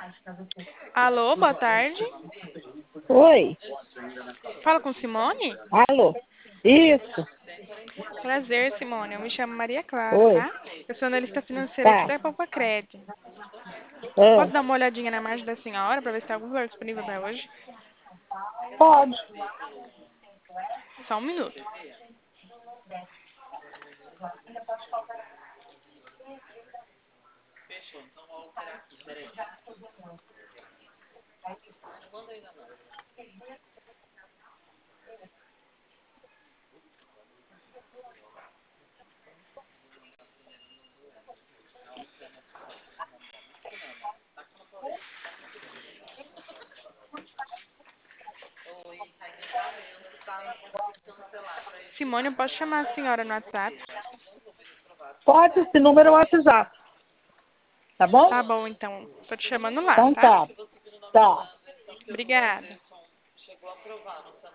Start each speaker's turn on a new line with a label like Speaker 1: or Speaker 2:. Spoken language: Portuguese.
Speaker 1: Alô, boa tarde.
Speaker 2: Oi,
Speaker 1: Fala com Simone?
Speaker 2: alô. Isso,
Speaker 1: Prazer, Simone. Eu me chamo Maria Clara,
Speaker 2: oi,
Speaker 1: tá? Eu sou analista financeira aqui
Speaker 2: tá.
Speaker 1: da Cred. Posso
Speaker 2: Ah,
Speaker 1: dar uma olhadinha na margem da senhora para ver se tem algum valor disponível para hoje?
Speaker 2: pode.
Speaker 1: Só um minuto. Simone, eu posso chamar a senhora no WhatsApp?
Speaker 2: Pode, esse número é o WhatsApp, tá bom?
Speaker 1: Tá bom, então. Tô te chamando lá,
Speaker 2: Então
Speaker 1: tá?
Speaker 2: tá, tá.
Speaker 1: Obrigada.